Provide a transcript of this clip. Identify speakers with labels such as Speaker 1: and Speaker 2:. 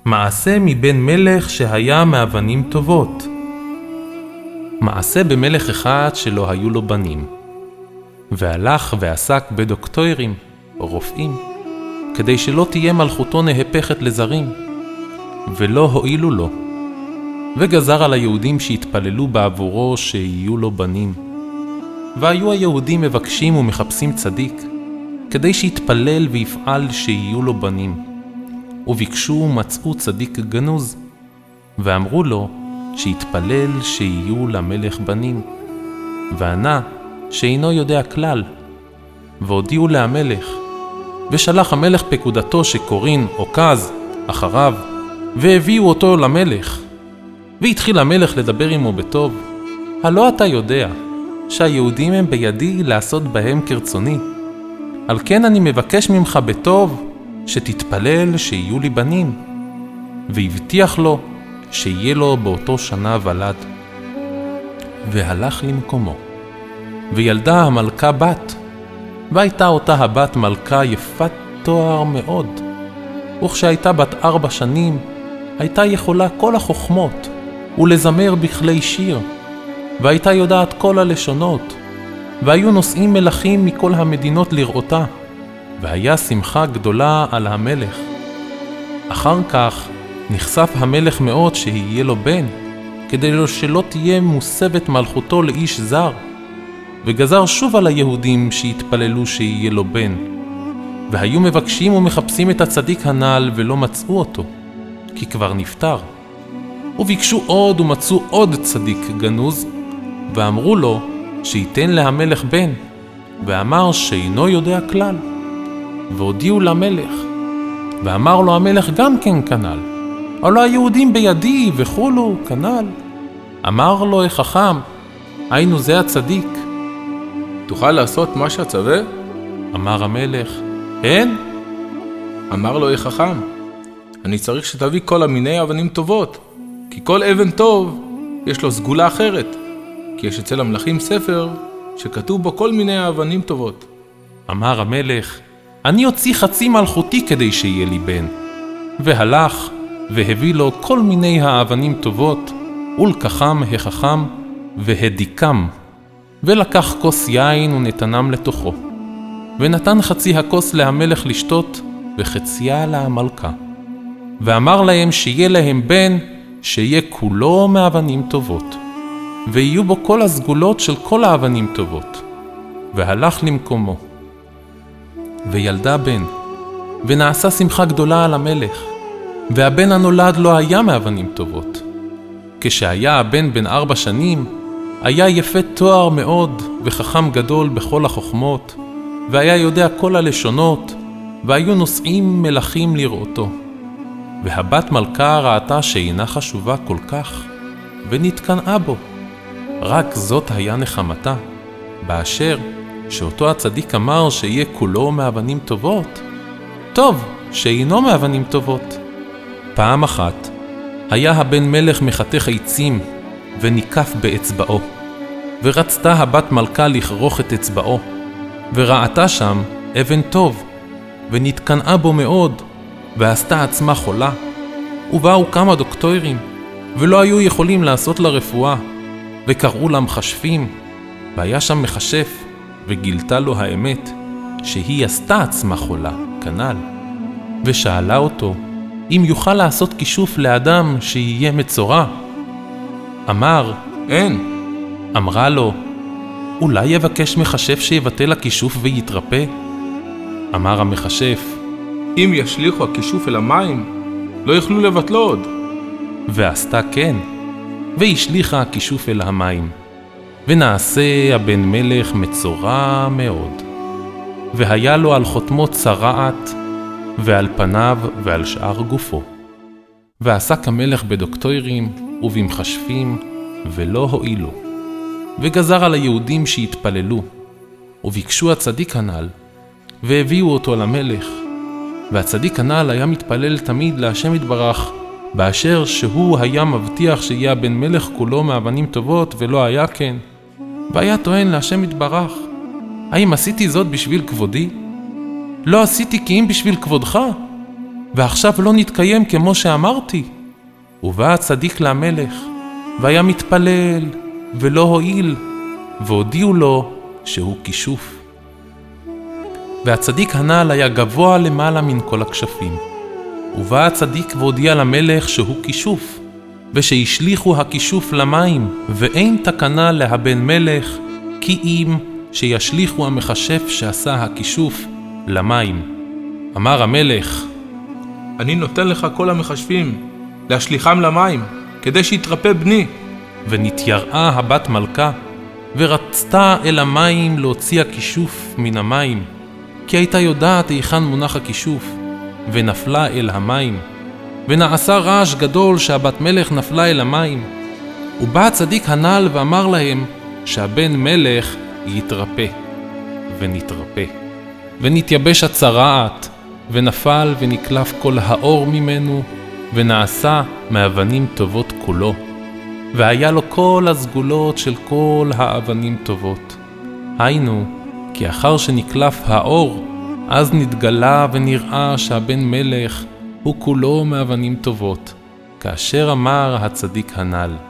Speaker 1: מעשה מבן מלך שהיה מאבנים טובות. מעשה במלך אחד שלא היו לו בנים, והלך ועסק בדוקטורים או רופאים, כדי שלא תהיה מלכותו נהפכת לזרים, ולא הועילו לו, וגזר על היהודים שהתפללו בעבורו שיהיו לו בנים. והיו היהודים מבקשים ומחפשים צדיק, כדי שיתפלל ויפעל שיהיו לו בנים. וביקשו ומצאו צדיק גנוז, ואמרו לו שיתפלל שיהיו למלך בנים. וענה שאינו יודע כלל, והודיעו להמלך. ושלח המלך פקודתו שקורין או קז אחריו, והביאו אותו למלך. והתחיל המלך לדבר עמו בטוב. הלא אתה יודע שהיהודים הם בידי לעשות בהם כרצוני. על כן אני מבקש ממך בטוב שתתפלל שיהיו לי בנים. והבטיח לו שיהיה לו באותו שנה ולד. והלך למקומו. וילדה המלכה בת, והייתה אותה הבת מלכה יפת תואר מאוד. וכשהייתה בת 4 שנים, הייתה יכולה כל החוכמות, ולזמר בכלי שיר, והייתה יודעת כל הלשונות, והיו נוסעים מלכים מכל המדינות לראותה, והיה שמחה גדולה על המלך. אחר כך נחשף המלך מאוד שיהיה לו בן, כדי שלא תהיה מוסבת מלכותו לאיש זר, וגזר שוב על היהודים שהתפללו שיהיה לו בן. והיו מבקשים ומחפשים את הצדיק הנעל ולא מצאו אותו, כי כבר נפטר. וביקשו עוד ומצאו עוד צדיק גנוז, ואמרו לו שייתן להמלך בן, ואמר שאינו יודע כלל. והודיעו למלך, ואמר לו המלך גם כן כנ"ל. הלא היהודים בידי וכולו כנ"ל. אמר לו החכם, היינו זה הצדיק.
Speaker 2: תוכל לעשות מה שאצווה?
Speaker 1: אמר המלך, כן.
Speaker 2: אמר לו החכם, אני צריך שתביא כל המיני אבנים טובות, כי כל אבן טוב יש לו סגולה אחרת, כי יש אצל המלכים ספר שכתוב בו כל מיני אבנים טובות.
Speaker 1: אמר המלך, אני אוציא חצי מלכותי כדי שיהיה לי בן. והלך והביא לו כל מיני האבנים טובות, ולקחם החכם והדיקם, ולקח כוס יין ונתנם לתוכו, ונתן חצי הכוס להמלך לשתות, וחציה למלכה. ואמר להם שיהיה להם בן שיהיה כולו מאבנים טובות, ויהיו בו כל הסגולות של כל האבנים טובות. והלך למקומו. וילדה בן, ונעשה שמחה גדולה על המלך, והבן הנולד לא היה מאבנים טובות. כשהיה הבן בן 4 שנים, היה יפה תואר מאוד וחכם גדול בכל החוכמות, והיה יודע כל הלשונות, והיו נוסעים מלכים לראותו. והבת מלכה ראתה שאינה חשובה כל כך, ונתקנאה בו. רק זאת היה נחמתה, באשר שאותו הצדיק אמר שיהיה כולו מאבנים טובות. טוב, שאינו מאבנים טובות. פעם אחת היה הבן מלך מחתך עצים, וניקף באצבעו, ורצתה הבת מלכה לכרוך את אצבעו, וראתה שם אבן טוב, ונתקנאה בו מאוד, ועשתה עצמה חולה. ובאו כמה דוקטורים, ולא היו יכולים לעשות לה רפואה, וקראו לה מחשפים, והיה שם מחשף, וגילתה לו האמת, שהיא עשתה עצמה חולה, כנ"ל. ושאלה אותו, אם יוכל לעשות כישוף לאדם שיהיה מצורע. אמר,
Speaker 2: אין.
Speaker 1: אמרה לו, אולי יבקש מחשף שיבטל הכישוף ויתרפא? אמר המחשף,
Speaker 2: אם ישליחו הכישוף אל המים, לא יוכלו לבטלו עוד.
Speaker 1: ועשתה כן, והשליחה הכישוף אל המים, ונעשה הבן מלך מצורע מאוד. והיה לו על חותמו צרעת, ועל פניו ועל שאר גופו. ועסק המלך בדוקטורים ובמחשפים, ולא הועילו. וגזר על היהודים שהתפללו, וביקשו הצדיק הנ"ל, והביאו אותו למלך. והצדיק הנ"ל היה מתפלל תמיד להשם יתברך, באשר שהוא היה מבטיח שיהיה בן מלך כולו מאבנים טובות, ולא היה כן. והיה טוען להשם יתברך, האם עשיתי זאת בשביל כבודי? לא עשיתי כי אם בשביל כבודך. ועכשיו לא נתקיים כמו שאמרתי. ובא הצדיק למלך, והיה מתפלל, ולא הועיל, והודיעו לו שהוא כישוף. והצדיק הנ"ל היה גבוה למעלה מן כל הכשפים. ובא הצדיק והודיע למלך שהוא כישוף, ושישליחו הכישוף למים, ואין תקנה להבן מלך, כי אם שישליחו המכשף שעשה הכישוף למים. אמר המלך,
Speaker 2: אני נותן לך כל המכשפים, להשליחם למים, כדי שיתרפא בני.
Speaker 1: ונתייראה הבת מלכה, ורצתה אל המים להוציא הכישוף מן המים, כי הייתה יודעת היכן מונח הכישוף, ונפלה אל המים. ונעשה רעש גדול שהבת מלך נפלה אל המים. ובא הצדיק הנ"ל ואמר להם שהבן מלך יתרפא. ונתרפא. ונתייבש הצרעת, ונפל ונקלף כל האור ממנו, ונעשה מאבנים טובות כולו. והיה לו כל הסגולות של כל האבנים טובות. היינו, כי אחר שנקלף האור, אז נתגלה ונראה שהבן מלך הוא כולו מאבנים טובות, כאשר אמר הצדיק הנ"ל.